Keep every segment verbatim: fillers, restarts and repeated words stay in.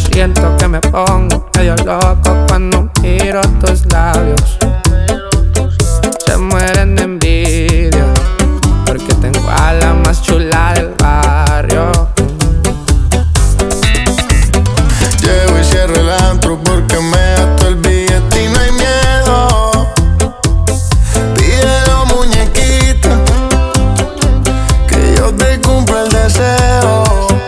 Siento que me pongo medio loco cuando miro tus labios. Se mueren de envidia porque tengo a la más chula del barrio. Llego y cierro el antro porque me gasto el billete y no hay miedo. Pídelo, muñequita, que yo te cumplo el deseo.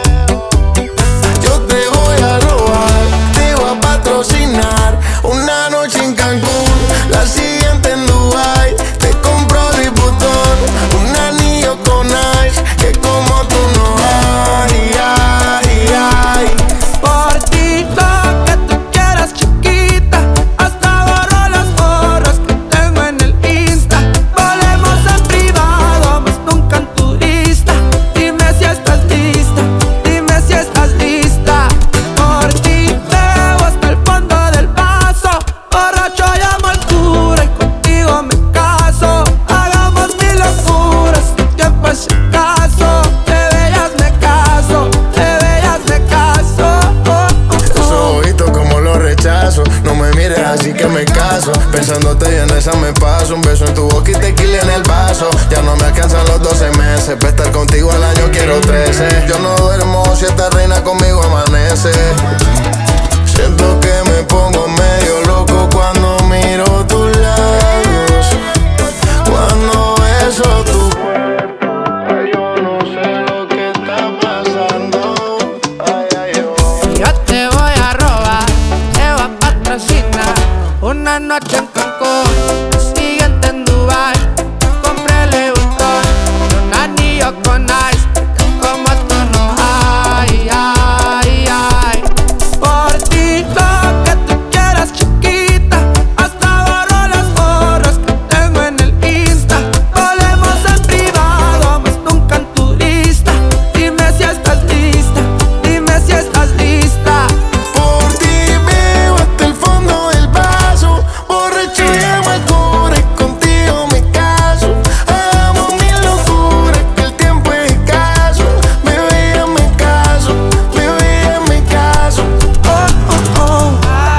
Yo te voy a robar, te voy a patrocinar una noche en Cancún, la siguiente en Dubai. Te compro Louis Vuitton, un anillo con ice, que como tú no hay, ay, ay. Por ti lo que tú quieras, chiquita. Hasta borro las fotos que tengo en el Insta. Volemos en privado, más nunca en turista. Dime si estás lista, dime si estás lista. Por ti bebo hasta el fondo del vaso. Borracho llamo al cura y contigo me caso. Hagamos mil locuras, el tiempo es escaso. De bellas me caso, de bellas me caso. Oh, oh, Esos oh. ojitos como los rechazo. No me mires así que me caso. Pensándote bien esa me paso. Un beso en tu boca y tequila en el vaso. Ya no me alcanzan los doce meses. Para estar contigo al año quiero trece. Yo no duermo si esta reina conmigo amanece. Siento que me pongo medio loco cuando miro tus labios, cuando beso tu cuerpo. Ay, yo no sé lo que está pasando. Ay, ay, oh. Yo te voy a robar, te voy a patrocinar una noche en Cancún, la siguiente en Dubai. Compré Louis Vuitton, un anillo con ice, porque como tú no hay, ay, ay. Por ti lo que tú quieras, chiquita. Hasta borro las fotos que tengo en el Insta. Volemos en privado, más nunca en turista. Dime si estás lista, dime si estás lista. Por ti bebo hasta el fondo del vaso. Borracho llamo al cura y contigo me caso. Hagamos mil locuras, que el tiempo es escaso. Bebé, ya me caso, bebé, ya me caso. Oh, oh, oh.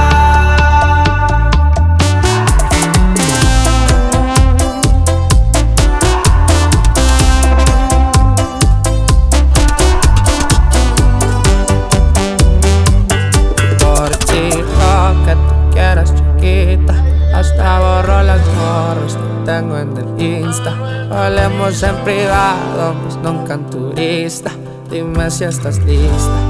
Por ti lo que tú quieras, chiquita. Hasta borro las fotos que tengo en el Insta. Hablemos en privado, pues nunca en turista. Dime si estás lista.